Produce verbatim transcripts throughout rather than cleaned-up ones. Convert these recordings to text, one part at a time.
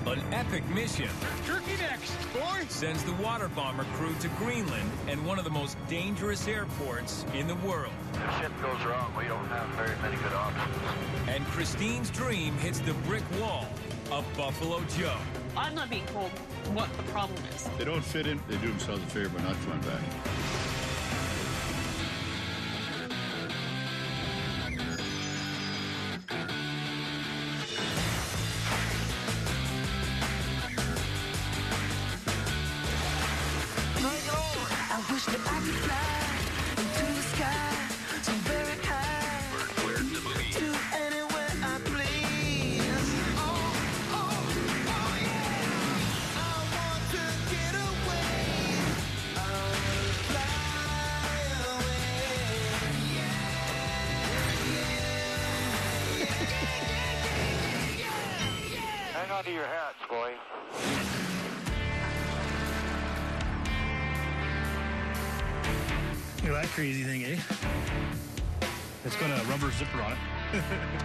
An epic mission. Turkey next, boy! Sends the water bomber crew to Greenland and one of the most dangerous airports in the world. If shit goes wrong, we don't have very many good options. And Christine's dream hits the brick wall of Buffalo Joe. I'm not being told what the problem is. They don't fit in. They do themselves a favor by not coming back. I wish that I could fly into the sky so very high. Where's the movie? To anywhere I please. Oh, oh, oh yeah. I want to get away. I want to fly away. Yeah, yeah, yeah, yeah, yeah. Hang on to your hats, boy. Look at that crazy thing, eh? It's got a rubber zipper on it.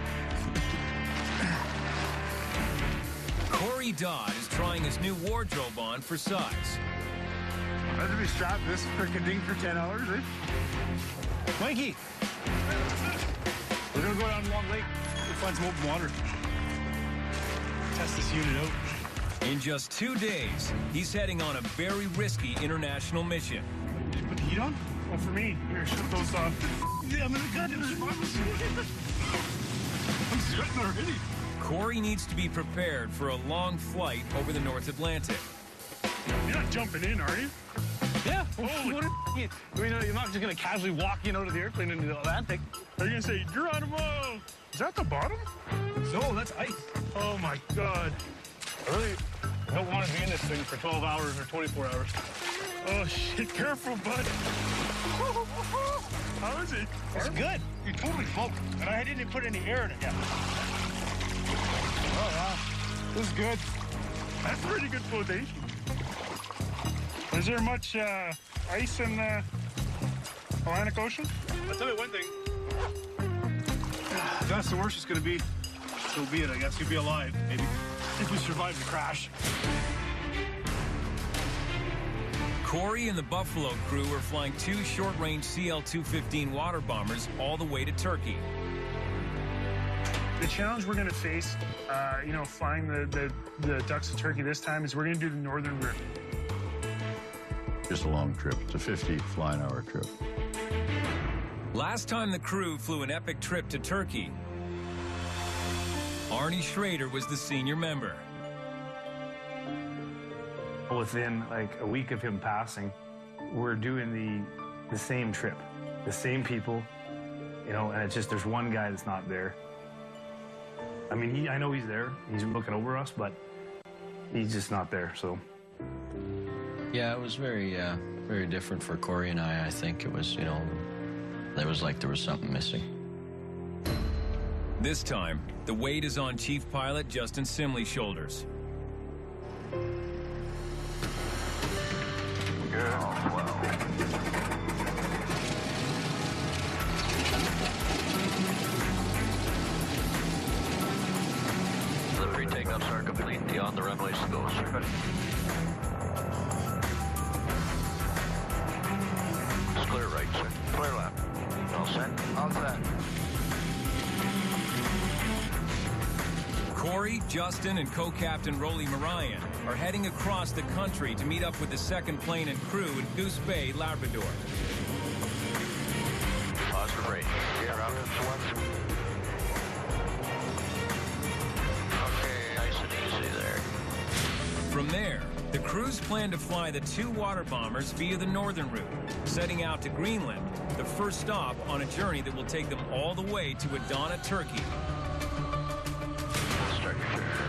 Corey Dodd is trying his new wardrobe on for size. I have to be strapped to this freaking thing for ten hours, eh? Mikey! We're gonna go down Long Lake and find some open water. Test this unit out. In just two days, he's heading on a very risky international mission. Did you put the heat on? Oh, for me. Here, shut those off. Yeah, I'm in the goddamn survival suit. I'm sweating already. Corey needs to be prepared for a long flight over the North Atlantic. You're not jumping in, are you? Yeah. Holy what a you, I mean, you're not just going to casually walk in out of the airplane into the Atlantic. Are you going to say, Geronimo? Is that the bottom? No, that's ice. Oh, my God. I really don't want to be in this thing for twelve hours or twenty-four hours. Oh, shit. Careful, bud. How is it? It's good. You totally smoked. And I didn't put any air in it yet. Oh, wow. This is good. That's pretty good flotation. Is there much uh, ice in the Atlantic Ocean? I'll tell you one thing. If that's the worst it's going to be, so be it, I guess. You'll be alive, maybe. If we survive the crash. Corey and the Buffalo crew are flying two short-range C L two fifteen water bombers all the way to Turkey. The challenge we're going to face, uh, you know, flying the, the, the ducks to Turkey this time is we're going to do the northern route. Just a long trip. It's a fifty flying hour trip. Last time the crew flew an epic trip to Turkey, Arnie Schrader was the senior member. Within like a week of him passing, we're doing the the same trip, the same people, you know, and it's just there's one guy that's not there. I mean, he, I know he's there, he's looking over us, but he's just not there. So yeah, it was very, uh, very different for Corey and I. I think it was, you know, it was like there was something missing. This time, the weight is on Chief Pilot Justin Simley's shoulders. Delivery takeoffs are complete. Beyond the runways to go, sir. It's clear right, sir. Clear left. All set? All set. Corey, Justin, and co-captain Rolly Marion are heading across the country to meet up with the second plane and crew in Goose Bay, Labrador. Positive rate. Gear up. Okay, nice and easy there. From there, the crews plan to fly the two water bombers via the northern route, setting out to Greenland, the first stop on a journey that will take them all the way to Adana, Turkey. Start your turn.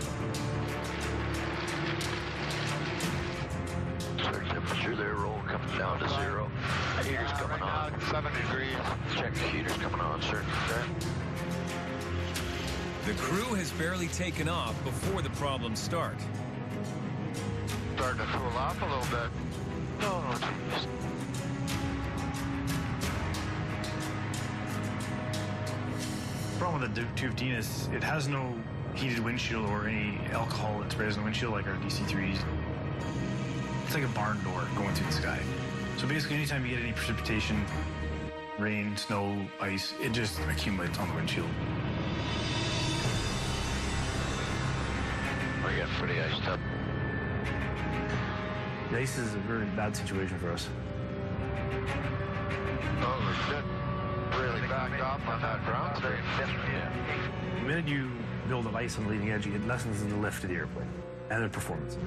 Start temperature there, roll coming down to zero. Heater's coming on. Seven degrees. Check the heater's coming on, sir. The crew has barely taken off before the problems start. Starting to cool off a little bit. Oh, jeez. The problem with the two fifteen is it has no heated windshield or any alcohol that sprays on the windshield, like our D C threes. It's like a barn door going through the sky. So basically, anytime you get any precipitation, rain, snow, ice, it just accumulates on the windshield. We're getting pretty iced up. The ice is a very bad situation for us. Oh, we should really backed off on that ground stage. Yeah. The minute you build up ice on the leading edge, you get lessons in the lift of the airplane and the performance.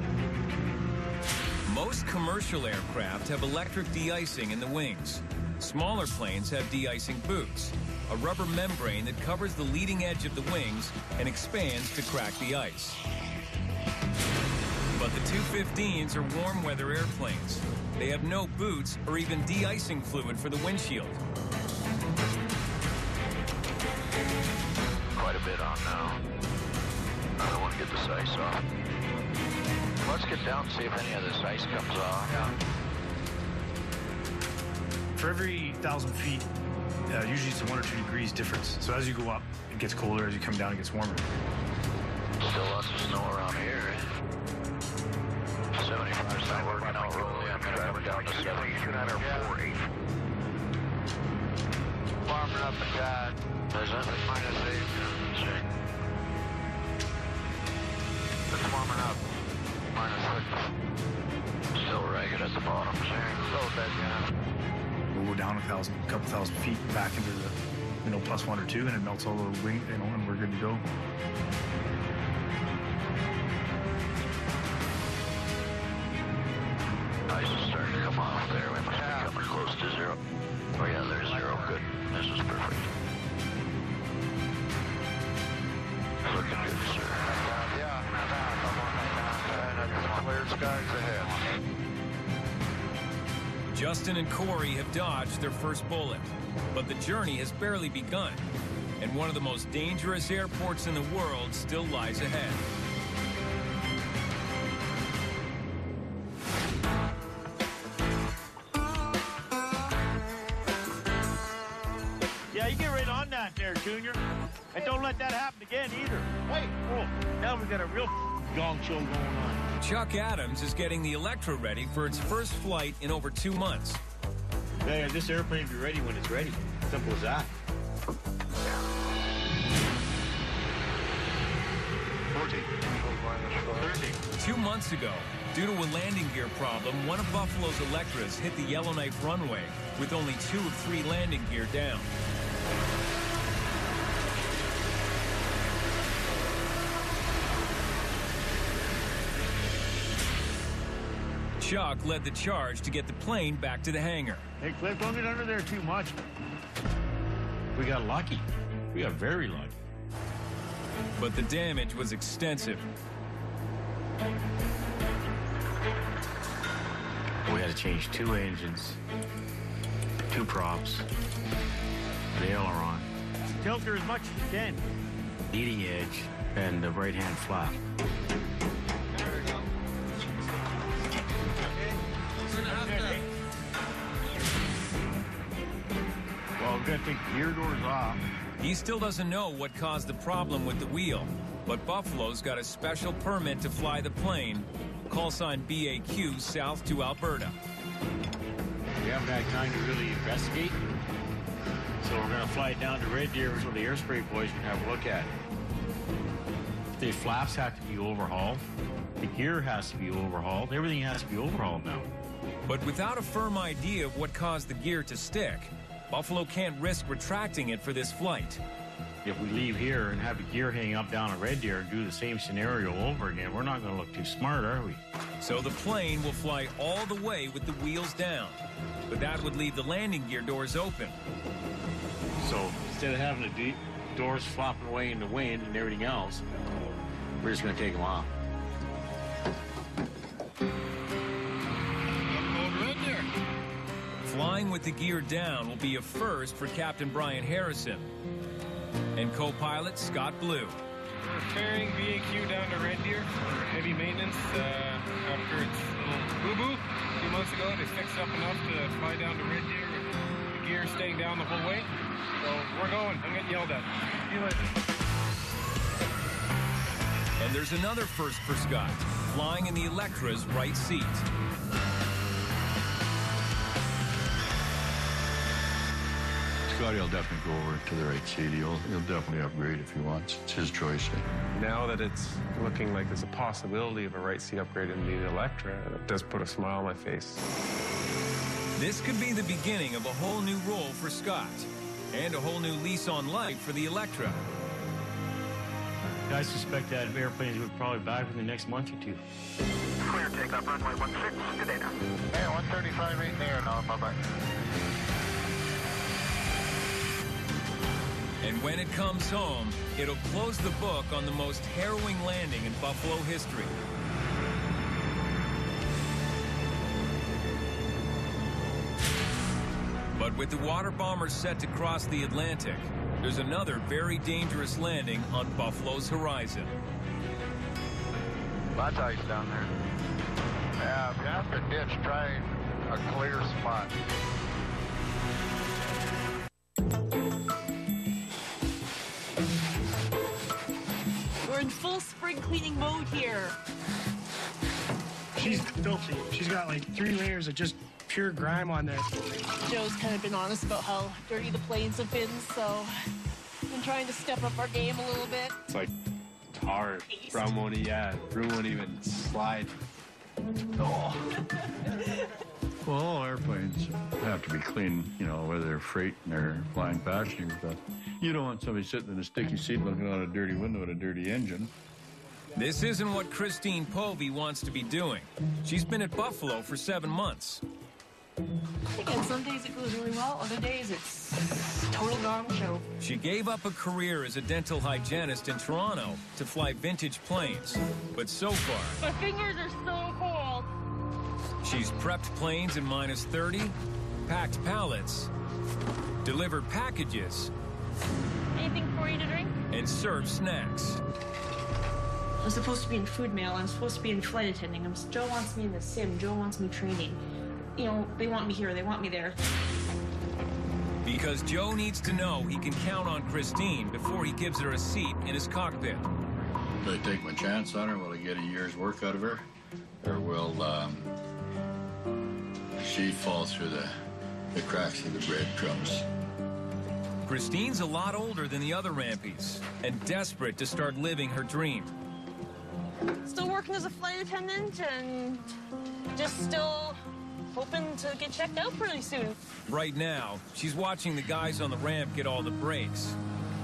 Most commercial aircraft have electric de-icing in the wings. Smaller planes have de-icing boots, a rubber membrane that covers the leading edge of the wings and expands to crack the ice. But the two fifteens are warm weather airplanes. They have no boots or even de-icing fluid for the windshield. Quite a bit on now. I don't want to get this ice off. Let's get down and see if any of this ice comes off. Yeah. For every thousand feet, uh, usually it's a one or two degrees difference. So as you go up, it gets colder. As you come down, it gets warmer. Still lots of snow around here. seventy-five percent working out rolling. I'm going to come down to seventy. Yeah. Warming up a tad. Is it? Minus eight. See. It's warming up. Minus six. Still ragged at the bottom. See? A little bit, yeah. We'll go down a thousand, a couple thousand feet back into the, you know, plus one or two, and it melts all the wing, you know, and we're good to go. Ice is starting to come off there. We must be coming close to zero. Oh yeah, there's zero. Good. This is perfect. Looking good, sir. Yeah, clear skies ahead. Justin and Corey have dodged their first bullet, but the journey has barely begun, and one of the most dangerous airports in the world still lies ahead. Yeah, you get right on that there, Junior. And don't let that happen again either. Wait, oh, now we got a real gong show going on. Chuck Adams is getting the Electra ready for its first flight in over two months. Yeah, this airplane will be ready when it's ready. Simple as that. forty. thirty. Two months ago, due to a landing gear problem, one of Buffalo's Electras hit the Yellowknife runway with only two of three landing gear down. Chuck led the charge to get the plane back to the hangar. Hey, Cliff, don't get under there too much. We got lucky. We got very lucky. But the damage was extensive. We had to change two engines, two props, the aileron, Tilt her as much as you can. leading edge, and the right-hand flap. Well, we've got to take the gear doors off. He still doesn't know what caused the problem with the wheel, but Buffalo's got a special permit to fly the plane, call sign B A Q south to Alberta. We haven't had time to really investigate, so we're going to fly it down to Red Deer so the airspray boys can have a look at it. The flaps have to be overhauled. The gear has to be overhauled. Everything has to be overhauled now. But without a firm idea of what caused the gear to stick, Buffalo can't risk retracting it for this flight. If we leave here and have the gear hanging up down at Red Deer and do the same scenario over again, we're not going to look too smart, are we? So the plane will fly all the way with the wheels down. But that would leave the landing gear doors open. So instead of having the de- doors flopping away in the wind and everything else, we're just going to take them off. Flying with the gear down will be a first for Captain Brian Harrison and co-pilot Scott Blue. We're ferrying B A Q down to Red Deer for heavy maintenance uh, after its little boo-boo a few months ago. They fixed it up enough to fly down to Red Deer with the gear staying down the whole way. So we're going. I'm getting yelled at. See you later. And there's another first for Scott, flying in the Electra's right seat. Scotty will definitely go over to the right seat. He'll, he'll definitely upgrade if he wants. It's his choice. Now that it's looking like there's a possibility of a right seat upgrade in the Electra, it does put a smile on my face. This could be the beginning of a whole new role for Scott and a whole new lease on life for the Electra. I suspect that airplane is probably back in the next month or two. Clear takeoff, runway one six, good day now. Hey, one thirty-five ain't there now, bye-bye. And when it comes home, it'll close the book on the most harrowing landing in Buffalo history. But with the water bombers set to cross the Atlantic, there's another very dangerous landing on Buffalo's horizon. Lots of ice down there. Yeah, if you have to ditch, try a clear spot. We're in full spring cleaning mode here. She's filthy. She's got like three layers of just pure grime on there. Joe's kind of been honest about how dirty the planes have been, so I've been trying to step up our game a little bit. It's like tar. Brown won't, yeah, broom won't even slide. Oh. Well, all airplanes have to be clean, you know, whether they're freight and they're flying passenger. But you don't want somebody sitting in a sticky seat looking out a dirty window at a dirty engine. This isn't what Christine Povey wants to be doing. She's been at Buffalo for seven months. Again, some days it goes really well, other days it's total gong show. She gave up a career as a dental hygienist in Toronto to fly vintage planes. But so far, My fingers are so cold. she's prepped planes in minus thirty, packed pallets, delivered packages, Anything for you to drink? and served snacks. I'm supposed to be in food mail. I'm supposed to be in flight attending. I'm, Joe wants me in the sim. Joe wants me training. You know, they want me here. They want me there. Because Joe needs to know he can count on Christine before he gives her a seat in his cockpit. Do I take my chance on her? Will I get a year's work out of her? Or will um, she fall through the, the cracks of the breadcrumbs? Christine's a lot older than the other Rampies and desperate to start living her dream. Still working as a flight attendant and just still hoping to get checked out pretty soon. Right now, she's watching the guys on the ramp get all the breaks.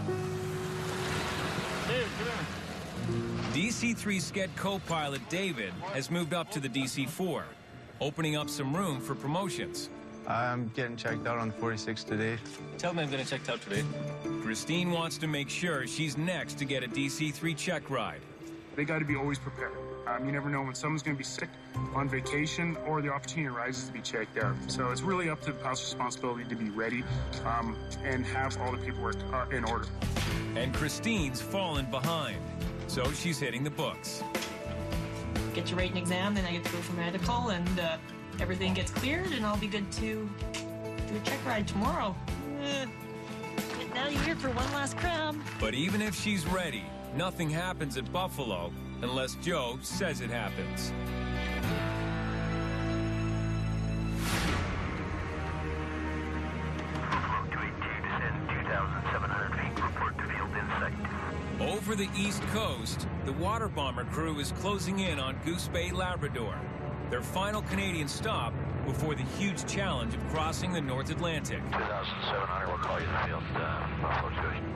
David, get in. D C three Sched co-pilot David has moved up to the D C four, opening up some room for promotions. I'm getting checked out on the forty-six today. Tell me I'm getting checked out today. Christine wants to make sure she's next to get a D C three check ride. They got to be always prepared. Um, you never know when someone's going to be sick, on vacation, or the opportunity arises to be checked out. So it's really up to the pilot's responsibility to be ready um, and have all the paperwork uh, in order. And Christine's fallen behind, so she's hitting the books. Get your rating exam, then I get to go for medical, and uh, everything gets cleared, and I'll be good to do a check ride tomorrow. Uh, getting out of here for one last crab. But even if she's ready, nothing happens at Buffalo unless Joe says it happens. Buffalo two eighty-two, descend two thousand seven hundred feet, report to field in sight. Over the East Coast, the water bomber crew is closing in on Goose Bay, Labrador, their final Canadian stop before the huge challenge of crossing the North Atlantic. two thousand seven hundred, we'll call you the field, uh, Buffalo two eighty-two.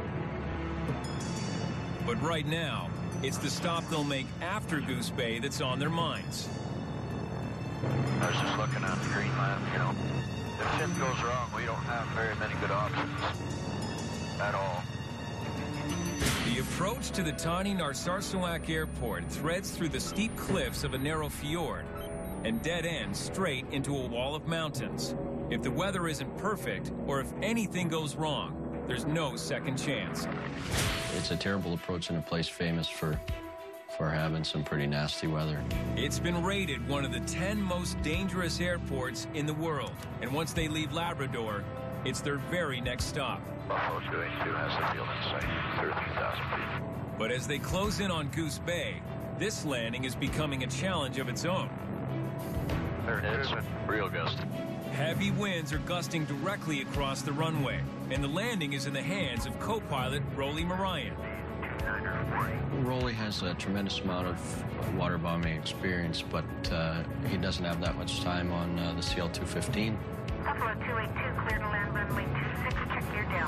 But right now, it's the stop they'll make after Goose Bay that's on their minds. I was just looking at the Greenland, you know. If shit goes wrong, we don't have very many good options at all. The approach to the tiny Narsarsuaq Airport threads through the steep cliffs of a narrow fjord and dead ends straight into a wall of mountains. If the weather isn't perfect, or if anything goes wrong, there's no second chance. It's a terrible approach in a place famous for for having some pretty nasty weather. It's been rated one of the ten most dangerous airports in the world. And once they leave Labrador, it's their very next stop. Buffalo two eighty-two has the field in sight, thirty-three thousand feet. But as they close in on Goose Bay, this landing is becoming a challenge of its own. There it is. Real gust. Heavy winds are gusting directly across the runway, and the landing is in the hands of co-pilot Rolly Marion. Rolly has a tremendous amount of water bombing experience, but uh, he doesn't have that much time on uh, the C L two fifteen. Buffalo two eight two, clear to land runway two six, check gear down.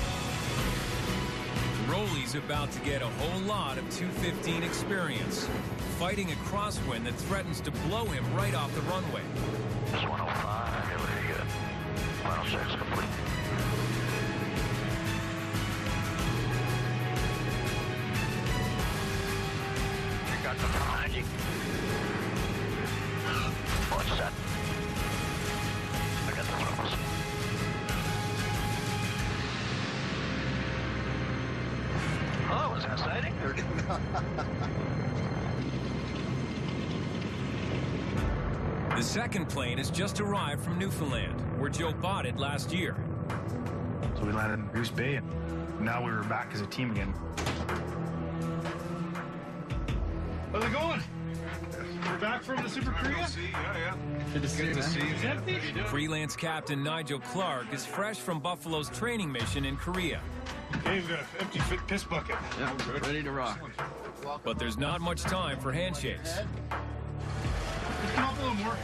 Rolly's about to get a whole lot of two fifteen experience, fighting a crosswind that threatens to blow him right off the runway. It's one oh five, really good. one oh six complete. You got the magic. What's that? I got the ropes. Oh, was that exciting? The second plane has just arrived from Newfoundland, where Joe bought it last year. So we landed in Goose Bay, and now we were back as a team again. How's it going? We're back from the Super Korea? Yeah, yeah. Good to see Good to see you. you. Freelance captain Nigel Clark is fresh from Buffalo's training mission in Korea. Okay, we've got an empty fit piss bucket. Yeah, we're ready to rock. But there's not much time for handshakes. Just come up a little more.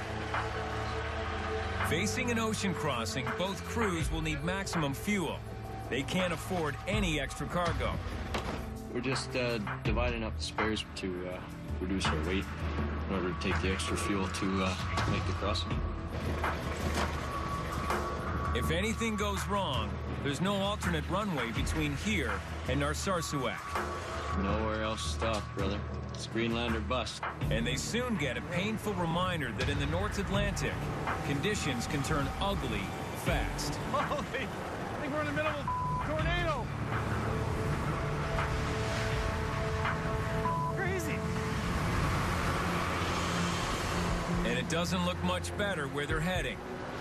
Facing an ocean crossing, both crews will need maximum fuel. They can't afford any extra cargo. We're just uh, dividing up the spares to uh, reduce our weight in order to take the extra fuel to uh, make the crossing. If anything goes wrong, there's no alternate runway between here and Narsarsuaq. Nowhere else to stop, brother. It's Greenland or bust. And they soon get a painful reminder that in the North Atlantic, conditions can turn ugly fast. Holy, I think we're in the middle of a tornado. Crazy. And it doesn't look much better where they're heading.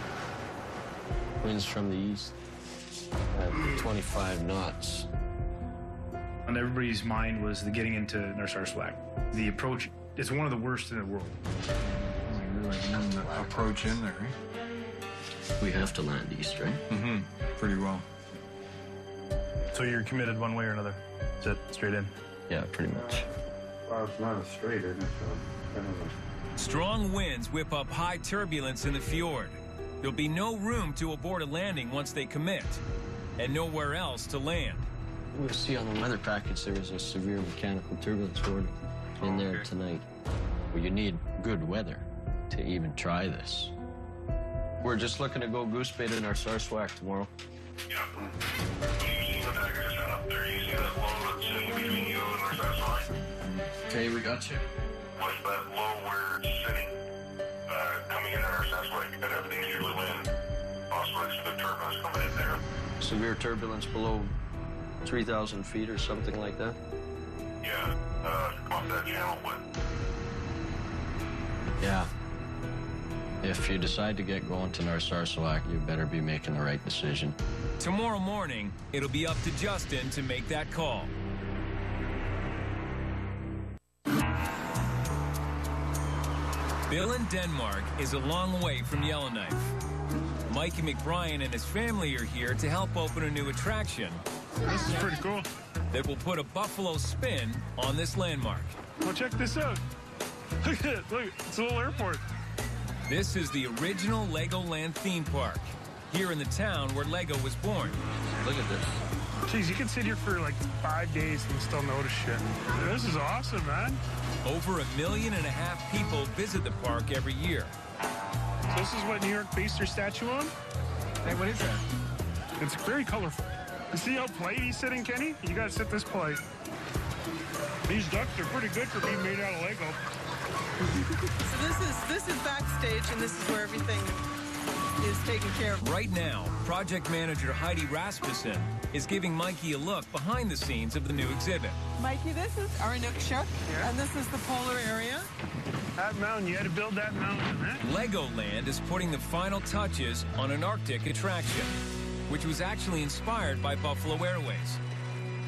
Winds from the east at twenty-five knots. On everybody's mind was the getting into Narsarsuaq. The approach is one of the worst in the world. We really won the approach in there, eh? We have to land east, right? Mm-hmm. Pretty well. So you're committed one way or another? Is that straight in? Yeah, pretty much. Well, it's not a straight, isn't it? So kind of a... Strong winds whip up high turbulence in the fjord. There'll be no room to abort a landing once they commit, and nowhere else to land. We'll see on the weather package there is a severe mechanical turbulence warning in there tonight. Well, you need good weather to even try this. We're just looking to go Goose Bay to Narsarsuaq tomorrow. Yeah. You see the package set up there? You see that low that's sitting between you and Narsarsuaq? Okay, we got you. What's that low where it's sitting? Uh, coming in Narsarsuaq, you gotta have an easterly wind. Also, it's the turbulence coming in there. Severe turbulence below three thousand feet or something like that? Yeah, uh, come off that channel, but... Yeah. If you decide to get going to Narsarsuaq, you better be making the right decision. Tomorrow morning, it'll be up to Justin to make that call. Bill in Denmark is a long way from Yellowknife. Mikey McBrien and his family are here to help open a new attraction. This is pretty cool. That will put a Buffalo spin on this landmark. Well, check this out. Look at it. Look, it's a little airport. This is the original Legoland theme park, here in the town where Lego was born. Look at this. Jeez, you can sit here for like five days and still notice shit. This is awesome, man. Over a million and a half people visit the park every year. So this is what New York based their statue on? Hey, what is that? It's very colorful. You see how polite he's sitting, Kenny? You gotta sit this polite. These ducks are pretty good for being made out of Lego. So this is this is backstage, and this is where everything is taken care of. Right now, project manager Heidi Rasmussen is giving Mikey a look behind the scenes of the new exhibit. Mikey, this is our Inukshuk, Yeah. and this is the polar area. That mountain, you had to build that mountain, huh? Legoland is putting the final touches on an Arctic attraction, which was actually inspired by Buffalo Airways.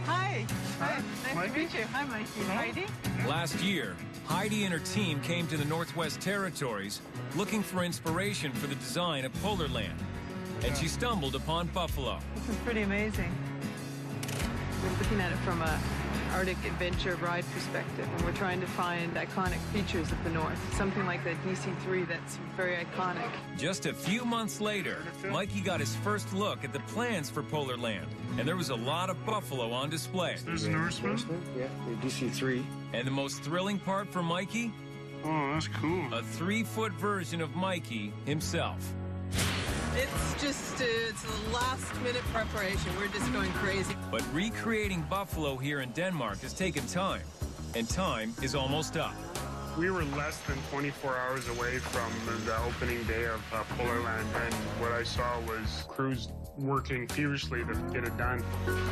Hi. Hi. Nice Mikey? to meet you. Hi, Mikey. Heidi. Last year, Heidi and her team came to the Northwest Territories looking for inspiration for the design of Polar Land. And she stumbled upon Buffalo. This is pretty amazing. We're looking at it from a Arctic adventure ride perspective, and we're trying to find iconic features of the North. Something like the D C three that's very iconic. Just a few months later, Mikey got his first look at the plans for Polar Land, and there was a lot of buffalo on display. There's an Norseman? Yeah, the D C three. And the most thrilling part for Mikey? Oh, that's cool. A three-foot version of Mikey himself. It's just, uh, it's a last-minute preparation. We're just going crazy. But recreating buffalo here in Denmark has taken time, and time is almost up. We were less than twenty-four hours away from the opening day of uh, Polar Land, and what I saw was crews working feverishly to get it done.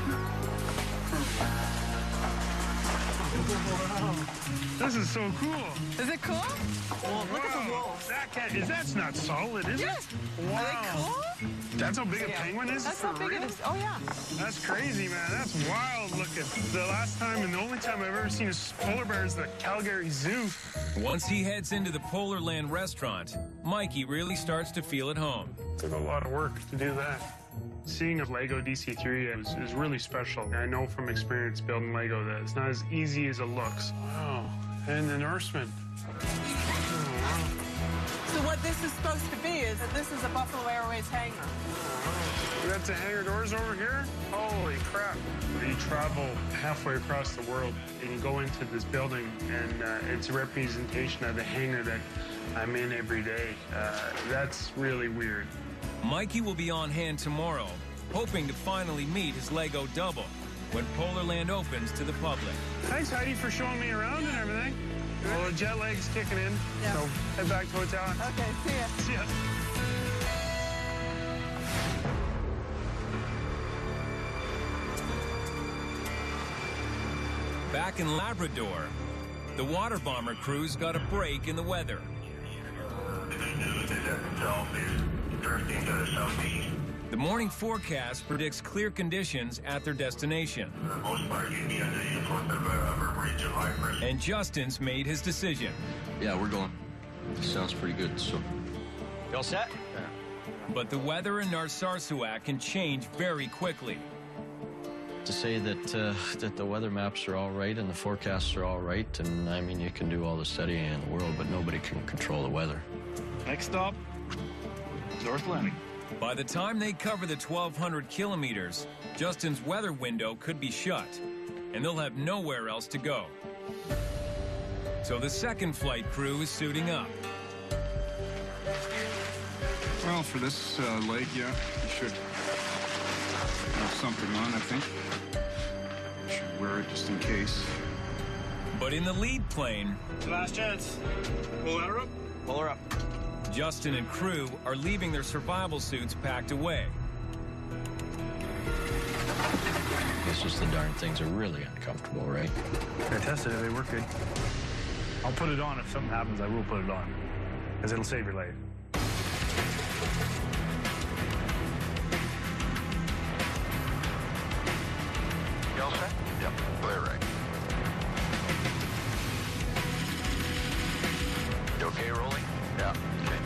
Wow. This is so cool. Is it cool? Well, look wow. at the wolves. That cat, is that's not solid, is yes. it? Wow. Are they cool? That's how big a yeah. penguin is? That's for how big real? it is. Oh, yeah. That's crazy, man. That's wild looking. The last time and the only time I've ever seen a polar bear is the Calgary Zoo. Once he heads into the Polar Land restaurant, Mikey really starts to feel at home. It took a lot of work to do that. Seeing a Lego D C three is, is really special. I know from experience building Lego that it's not as easy as it looks. Wow. And the Norseman. So what this is supposed to be is that this is a Buffalo Airways hangar. We got the hangar doors over here? Holy crap. You travel halfway across the world and you go into this building, and uh, it's a representation of the hangar that I'm in every day. Uh, that's really weird. Mikey will be on hand tomorrow, hoping to finally meet his Lego double when Polar Land opens to the public. Thanks, Heidi, for showing me around and everything. Well, the jet lag's kicking in, yeah. so head back to hotel. Okay, see ya. See ya. Back in Labrador, the water bomber crews got a break in the weather. The morning forecast predicts clear conditions at their destination. And Justin's made his decision. Yeah, we're going. Sounds pretty good, so. You all set? Yeah. But the weather in Narsarsuaq can change very quickly. To say that uh, that the weather maps are all right and the forecasts are all right, and I mean, you can do all the studying in the world, but nobody can control the weather. Next stop, North Landing. By the time they cover the twelve hundred kilometers, Justin's weather window could be shut, and they'll have nowhere else to go. So the second flight crew is suiting up. Well, for this uh, leg, yeah, you should have something on, I think. You should wear it just in case. But in the lead plane... Last chance. Pull her up. Pull her up. Justin and crew are leaving their survival suits packed away. It's just the darn things are really uncomfortable, right? I tested it, they work good. I'll put it on if something happens, I will put it on. Because it'll save your life. You all set? Yep, clear right. You okay rolling? Yeah, okay.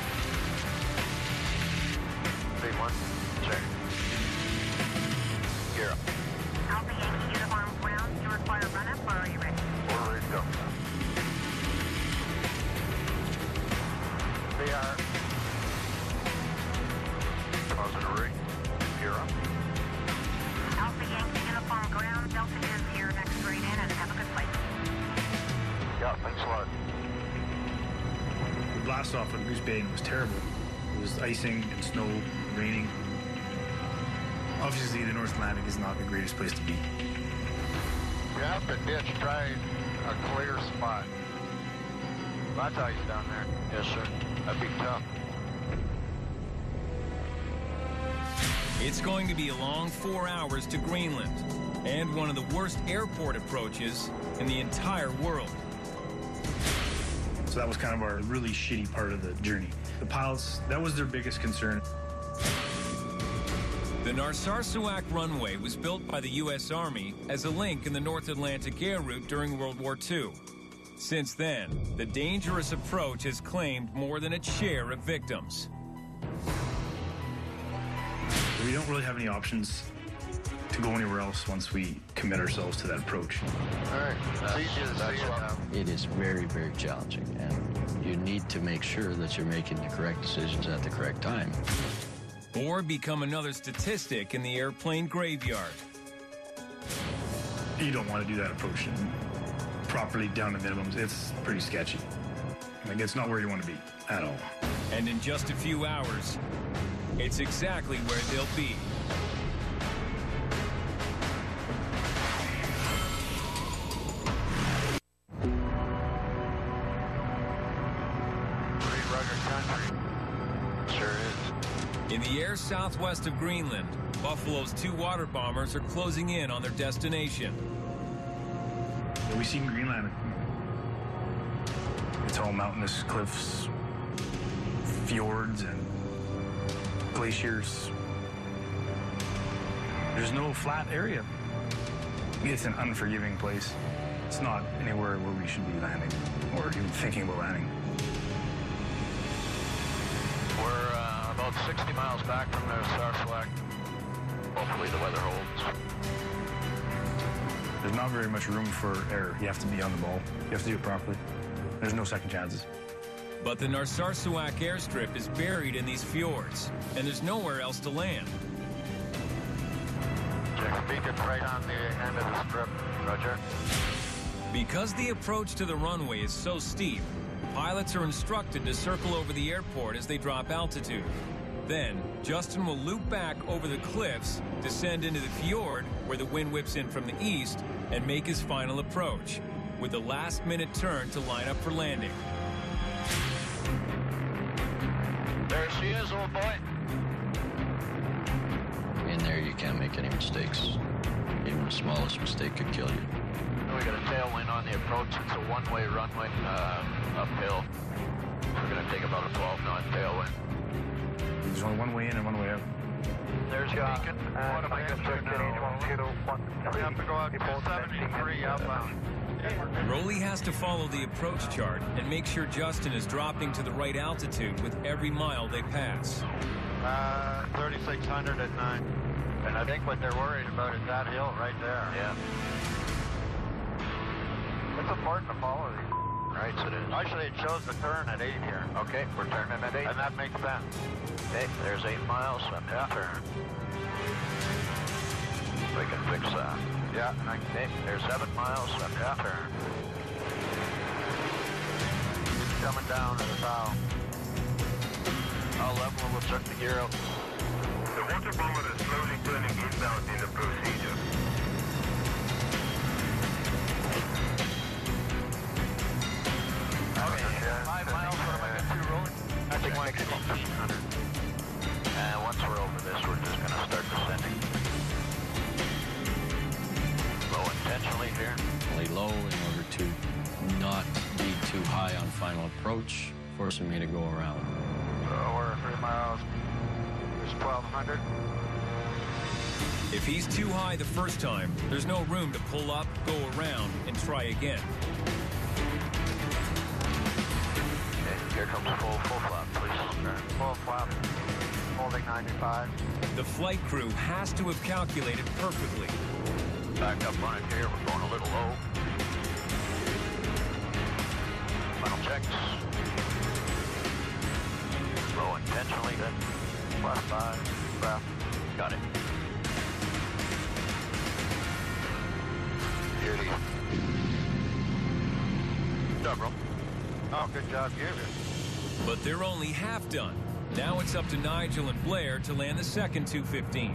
Big one, check. Gear up. Alpha Yankee uniform ground. Do you require run-up or are you ready? We're ready to go. They are. Positive ring. Gear up. Alpha Yankee uniform ground. Delta is here next straight in and have a good flight. Yeah, thanks a lot. The blast off at Goose Bay was terrible. It was icing and snow, raining. Obviously, the North Atlantic is not the greatest place to be. You have to ditch, try a clear spot. That's ice down there. Yes, sir. That'd be tough. It's going to be a long four hours to Greenland, and one of the worst airport approaches in the entire world. So that was kind of our really shitty part of the journey. The pilots, that was their biggest concern. The The Narsarsuaq runway was built by the U S Army as a link in the North Atlantic air route during World War Two. Since then, the dangerous approach has claimed more than its share of victims. We don't really have any options to go anywhere else once we commit ourselves to that approach. All right, it's easy to see it now. It is very, very challenging, and you need to make sure that you're making the correct decisions at the correct time. Or become another statistic in the airplane graveyard. You don't want to do that approach properly down to minimums. It's pretty sketchy. Like, it's not where you want to be at all. And in just a few hours, it's exactly where they'll be. Pretty rugged country. Sure is. In the air southwest of Greenland, Buffalo's two water bombers are closing in on their destination. We've seen Greenland. It's all mountainous cliffs, fjords, and glaciers. There's no flat area. It's an unforgiving place. It's not anywhere where we should be landing or even thinking about landing. We're uh, about sixty miles back from the Narsarsuaq. Hopefully the weather holds. There's not very much room for error. You have to be on the ball. You have to do it properly. There's no second chances. But the Narsarsuaq airstrip is buried in these fjords, and there's nowhere else to land. Check beacon right on the end of the strip. Roger. Because the approach to the runway is so steep, pilots are instructed to circle over the airport as they drop altitude. Then, Justin will loop back over the cliffs, descend into the fjord where the wind whips in from the east, and make his final approach, with the last-minute turn to line up for landing. There she is, old boy. In there, you can't make any mistakes. Even the smallest mistake could kill you. We got a tailwind on the approach. It's a one-way runway uh, uphill. We're going to take about a twelve knot tailwind. There's only one way in and one way out. There's your beacon. What am I going to do now? We have to go out to seventy-three outbound. Rowley has to follow the approach chart and make sure Justin is dropping to the right altitude with every mile they pass. Uh, thirty-six hundred at nine. And I think what they're worried about is that hill right there. Yeah. It's important to follow these. Right, so it is. Actually, it shows the turn at eight here. Okay, we're turning at eight. And that makes sense. Okay, there's eight miles on that yeah. turn. We can fix that. Yeah, okay, there's seven miles on that yeah. turn. Coming down to the bow. I'll level, we'll check the gear out. The water bomber is slowly turning inbound in the procedure. Five miles, what am I going to roll? I think one fifteen hundred. And once we're over this, we're just going to start descending. Low intentionally here. Lay low in order to not be too high on final approach, forcing me to go around. So we're three miles. There's twelve hundred. If he's too high the first time, there's no room to pull up, go around, and try again. Here comes full, full flap, please. Full flap, holding ninety-five. The flight crew has to have calculated perfectly. Back up on it here, we're going a little low. Final checks. Low intentionally, good. Plus five, left. Got it. Beauty. Good job, bro. Oh, good job, you. But they're only half done. Now it's up to Nigel and Blair to land the second two fifteen.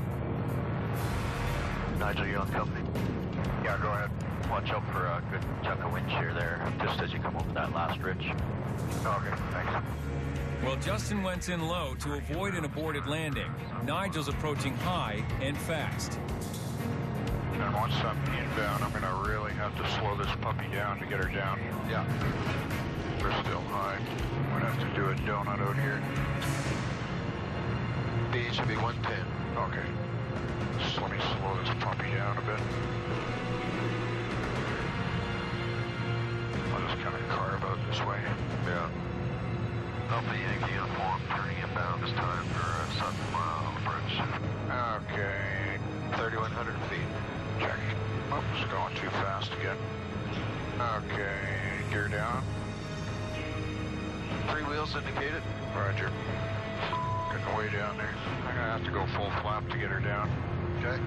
Nigel, you on company? Yeah, go ahead. Watch out for a good chunk of wind shear there, just as you come over that last ridge. Okay, thanks. Well, Justin went in low to avoid an aborted landing. Nigel's approaching high and fast. And once I'm inbound, I'm going to really have to slow this puppy down to get her down. Yeah. We're still high. I'm going to have to do a donut out here. B should be one ten. Okay. Just let me slow this puppy down a bit. I'll just kind of carve out this way. Yeah. Alpha Yankee uniform, turning inbound this time for uh, Sutton Mile Bridge. Okay, thirty-one hundred feet. Check. Oh, it's going too fast again. Okay, gear down. Three wheels indicated. Roger. Getting way down there. I'm gonna have to go full flap to get her down. Okay.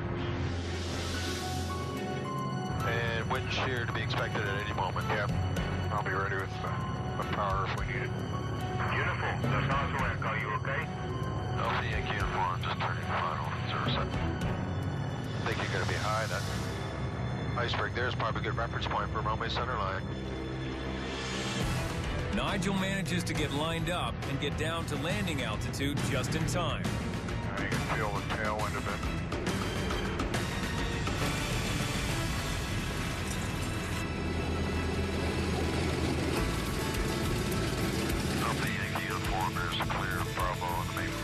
And wind shear to be expected at any moment. Yep. I'll be ready with the, the power if we need it. Uniform, that's not the way I call you, okay? Alpha Yankee uniform, just turning final. Zero set. I think you're gonna be high. That iceberg there is probably a good reference point for runway center line. Nigel manages to get lined up and get down to landing altitude just in time. Now you can feel the tailwind a bit. Alpha Yankee uniform, there's a clear Bravo on the main.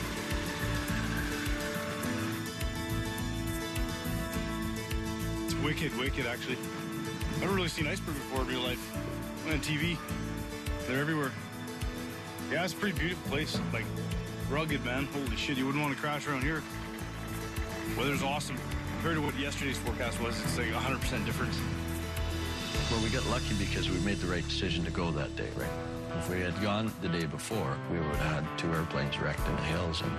It's wicked, wicked, actually. I've never really seen iceberg before in real life. On T V. They're everywhere. Yeah, it's a pretty beautiful place. Like, rugged, man. Holy shit, you wouldn't want to crash around here. Weather's awesome. Compared to what yesterday's forecast was, it's like one hundred percent difference. Well, we got lucky because we made the right decision to go that day, right? If we had gone the day before, we would have had two airplanes wrecked in the hills. And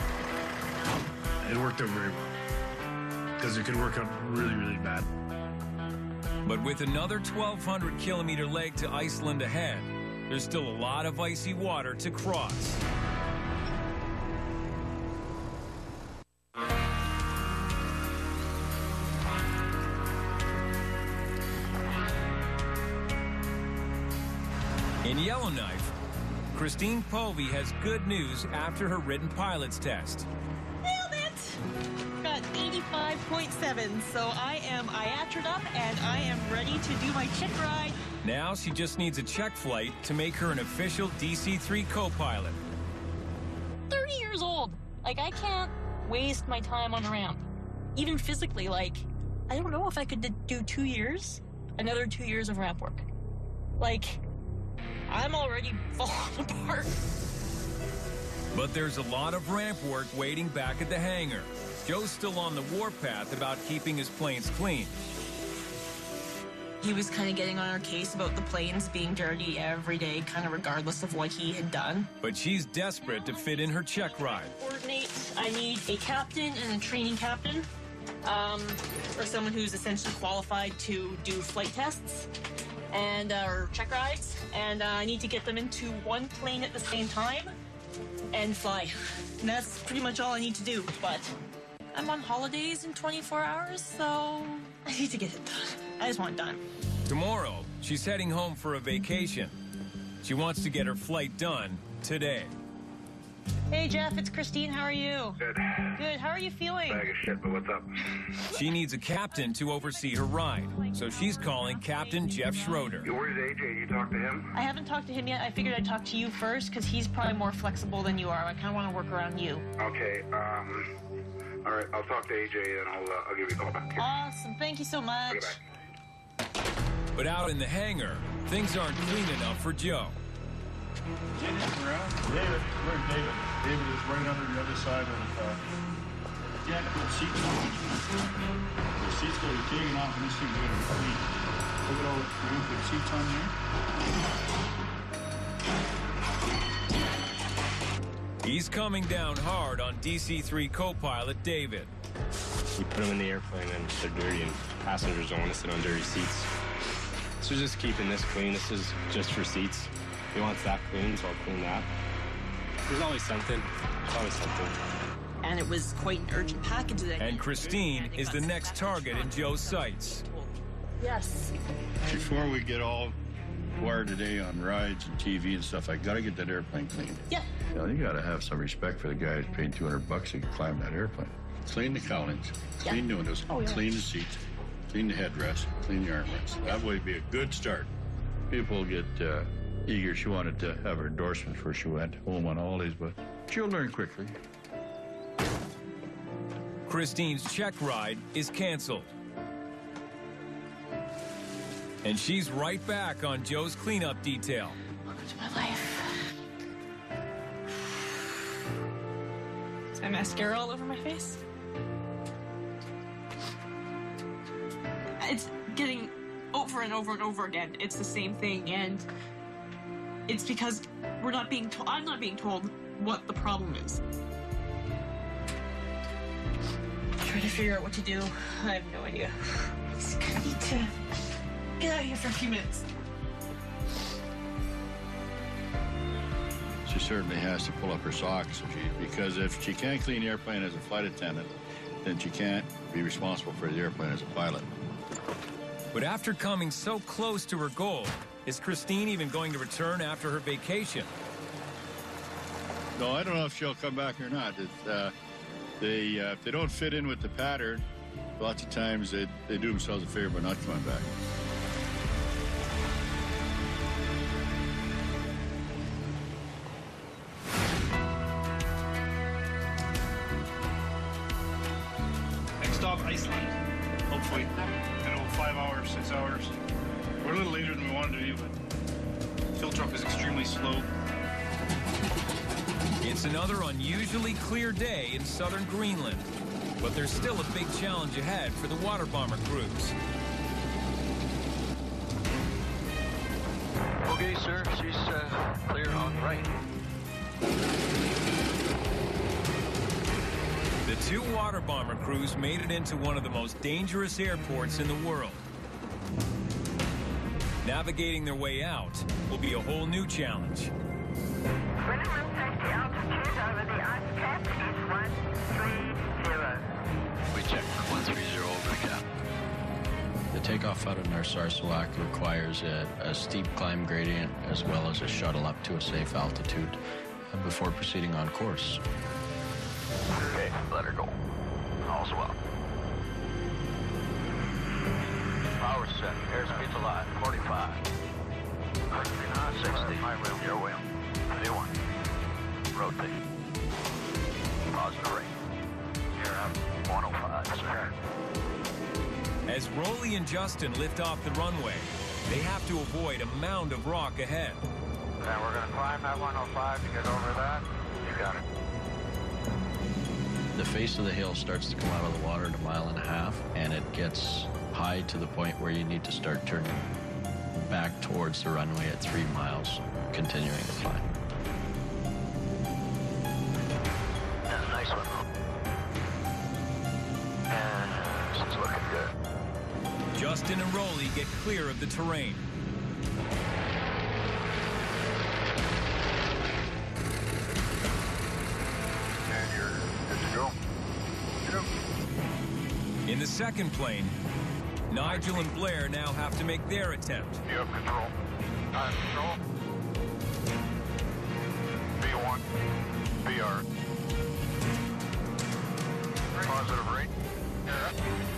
it worked out very well. Because it could work out really, really bad. But with another twelve hundred kilometer leg to Iceland ahead, there's still a lot of icy water to cross. In Yellowknife, Christine Povey has good news after her written pilot's test. Nailed it! Got eighty-five point seven, so I am I A T Ra'd up and I am ready to do my check ride. Now she just needs a check flight to make her an official D C three co-pilot. thirty years old. Like, I can't waste my time on a ramp. Even physically, like, I don't know if I could do two years, another two years of ramp work. Like, I'm already falling apart. But there's a lot of ramp work waiting back at the hangar. Joe's still on the warpath about keeping his planes clean. He was kind of getting on our case about the planes being dirty every day, kind of regardless of what he had done. But she's desperate to fit in her check ride. Coordinate, I need a captain and a training captain, um, or someone who's essentially qualified to do flight tests and uh, or check rides. And uh, I need to get them into one plane at the same time and fly. And that's pretty much all I need to do. But I'm on holidays in twenty-four hours, so I need to get it done. I just want it done. Tomorrow, she's heading home for a vacation. She wants to get her flight done today. Hey, Jeff, it's Christine. How are you? Good. Good. How are you feeling? Bag of shit, but what's up? She needs a captain to oversee her ride, so she's calling Captain Jeff Schroeder. Where's A J? You talked to him? I haven't talked to him yet. I figured I'd talk to you first because he's probably more flexible than you are. I kind of want to work around you. Okay, um... all right, I'll talk to A J and I'll, uh, I'll give you a call back. Here. Awesome. Thank you so much. Okay, bye. But out in the hangar, things aren't clean enough for Joe. David, where's David? David is right under the other side of the uh, yeah, the seats on. The seats go to taking off and this thing's going to be clean. Look at all the room for the seats on here. He's coming down hard on D C three co-pilot David. You put them in the airplane and they're dirty, and passengers don't want to sit on dirty seats. So just keeping this clean. This is just for seats. He wants that clean, so I'll clean that. There's always something. There's always something. And it was quite an urgent package that. And Christine is the next target in Joe's sights. Yes. Before we get all wired today on rides and T V and stuff, I gotta get that airplane cleaned. Yeah. You know, you gotta have some respect for the guy who's paid two hundred bucks to climb that airplane. Clean the cowlings, clean Yeah. windows, Oh, yeah. clean the seats, clean the headrest, clean the armrests. That would be a good start. People get uh, eager. She wanted to have her endorsement before she went home on holidays, but she'll learn quickly. Christine's check ride is canceled. And she's right back on Joe's cleanup detail. Welcome to my life. Is my mascara all over my face? It's getting over and over and over again. It's the same thing, and it's because we're not being told. I'm not being told what the problem is. Trying to figure out what to do. I have no idea. I just need to get out of here for a few minutes. She certainly has to pull up her socks, if she, because if she can't clean the airplane as a flight attendant, then she can't be responsible for the airplane as a pilot. But after coming so close to her goal, is Christine even going to return after her vacation? No, I don't know if she'll come back or not. It, uh, they, uh, if they don't fit in with the pattern, lots of times they, they do themselves a favor by not coming back. Next stop, Iceland. Hopefully. I know, five hours, six hours. We're a little later than we wanted to be, but fill truck is extremely slow. It's another unusually clear day in southern Greenland, but there's still a big challenge ahead for the water bomber crews. Okay, sir, she's uh, clear on right. The two water bomber crews made it into one of the most dangerous airports in the world. Navigating their way out will be a whole new challenge. Minimum safety altitude over the ice cap is one three zero. We checked for one three zero over the cap. The takeoff out of Narsarsuaq requires a, a steep climb gradient as well as a shuttle up to a safe altitude uh, before proceeding on course. Okay, let her go. All's well. Power set. Airspeed's alive. forty-five. sixty. Your wheel. New one. Rotate. Positive rate. You're up. one oh five, sir. As Rolly and Justin lift off the runway, they have to avoid a mound of rock ahead. Now we're going to climb that one oh five to get over that. You got it. The face of the hill starts to come out of the water at a mile and a half, and it gets high to the point where you need to start turning back towards the runway at three miles, continuing to climb. That's a nice one. And this is looking good. Justin and Rolly get clear of the terrain. And you're good to go. Get up. In the second plane, Nigel and Blair now have to make their attempt. You have control. I have control. B one. B R. Positive rate. You're up.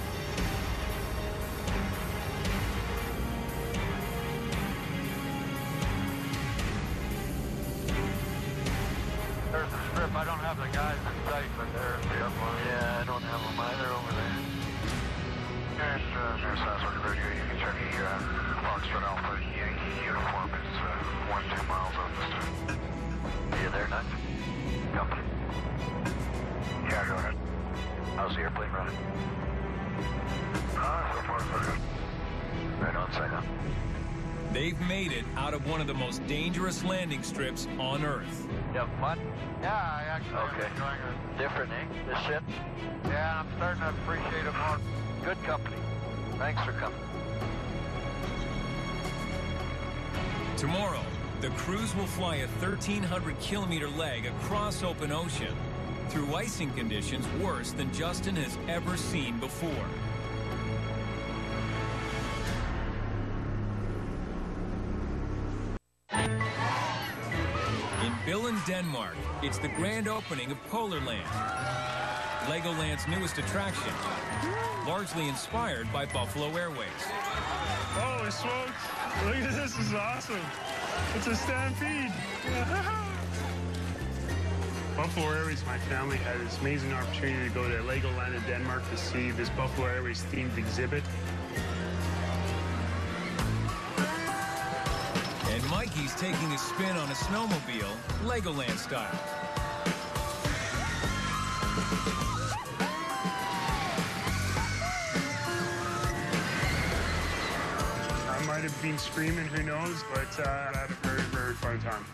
There's the strip. I don't have the guys in sight, but there's the up one. Yeah, I don't have them either over there. Here's, uh, here's Southwest Radio. You can check the uh, Foxtrot Alpha Yankee uniform. It's uh, one, two miles out this time. Are you there, Nut? Company. Yeah, go ahead. How's the airplane running? Ah, uh, so far so good. Right on, side up. They've made it out of one of the most dangerous landing strips on Earth. You have fun? Yeah, I actually okay. am enjoying it. Different, eh? This ship? Yeah, I'm starting to appreciate it more. Good company. Thanks for coming. Tomorrow, the crews will fly a thirteen hundred kilometer leg across open ocean through icing conditions worse than Justin has ever seen before. In Billund, Denmark, it's the grand opening of Polarland, Legoland's newest attraction, largely inspired by Buffalo Airways. Holy smokes! Look at this, this is awesome. It's a stampede. Buffalo Airways, my family had this amazing opportunity to go to Legoland in Denmark to see this Buffalo Airways themed exhibit. And Mikey's taking a spin on a snowmobile, Legoland style. I might have been screaming, who knows, but uh, I had a very, very fun time.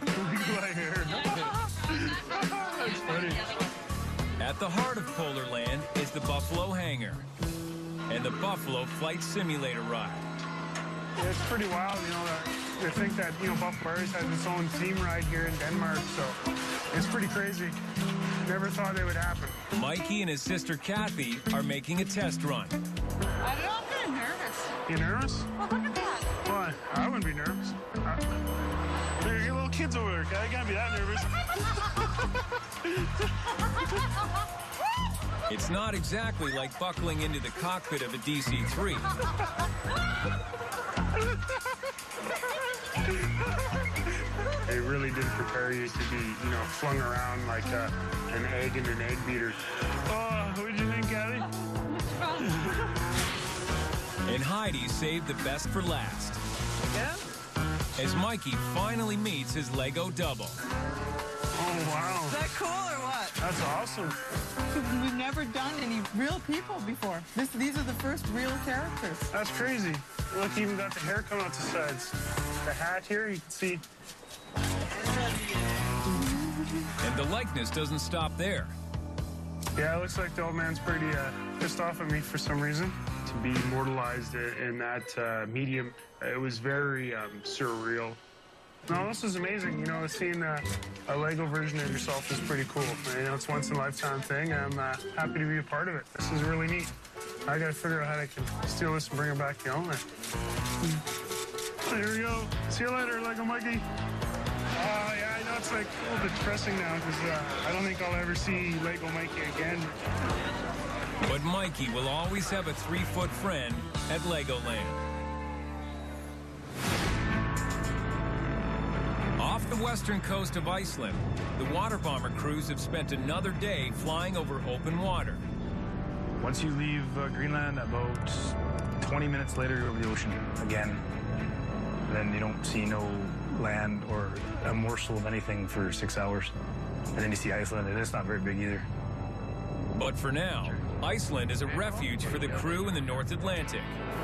That's funny. At the heart of Polar Land is the Buffalo Hangar and the Buffalo Flight Simulator ride. Yeah, it's pretty wild, you know, that, to think that, you know, Buffalo Airways has its own theme ride here in Denmark, so it's pretty crazy. Never thought it would happen. Mikey and his sister Kathy are making a test run. I don't know, I'm kind of nervous. You nervous? Well, look at that. Why? I wouldn't be nervous. I, there, your little kids over there. I can't be that nervous. It's not exactly like buckling into the cockpit of a D C three. They really did prepare you to be, you know, flung around like uh, an egg in an egg beater. Oh, what did you think, Kathy? And Heidi saved the best for last. Yeah? As Mikey finally meets his Lego double. Oh, wow. Is that cool or what? That's awesome. We've never done any real people before. This, these are the first real characters. That's crazy. Look, even got the hair coming out the sides. The hat here, you can see. And the likeness doesn't stop there. Yeah, it looks like the old man's pretty uh, pissed off at me for some reason. To be immortalized in that uh, medium, it was very um, surreal. No, this is amazing. You know, seeing uh, a Lego version of yourself is pretty cool. You know, it's a once-in-a-lifetime thing. I'm uh, happy to be a part of it. This is really neat. I got to figure out how I can steal this and bring it back to the owner. There we go. See you later, Lego Mikey. Oh, yeah, I know it's like a little bit depressing now because uh, I don't think I'll ever see Lego Mikey again. But Mikey will always have a three-foot friend at Legoland. Off the western coast of Iceland, the water bomber crews have spent another day flying over open water. Once you leave uh, Greenland, about twenty minutes later, you're over the ocean again. Then you don't see no land or a morsel of anything for six hours. And then you see Iceland, and it's not very big either. But for now, Iceland is a refuge for the crew in the North Atlantic.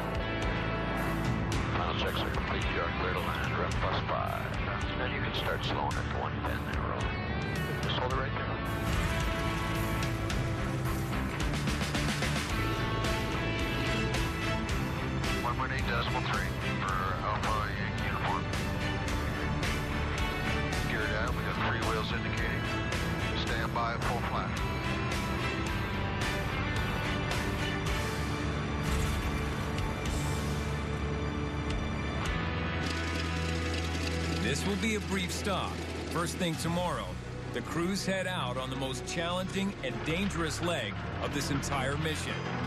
Final checks are complete. You are clear to land. Rep plus five. Now you can start slowing at the one ten there, rolling. Just hold it right there. one point eight decimal three for Alpha Yankee uniform. Gear down. We got three wheels indicating. Stand by at full flat. This will be a brief stop. First thing tomorrow, the crews head out on the most challenging and dangerous leg of this entire mission.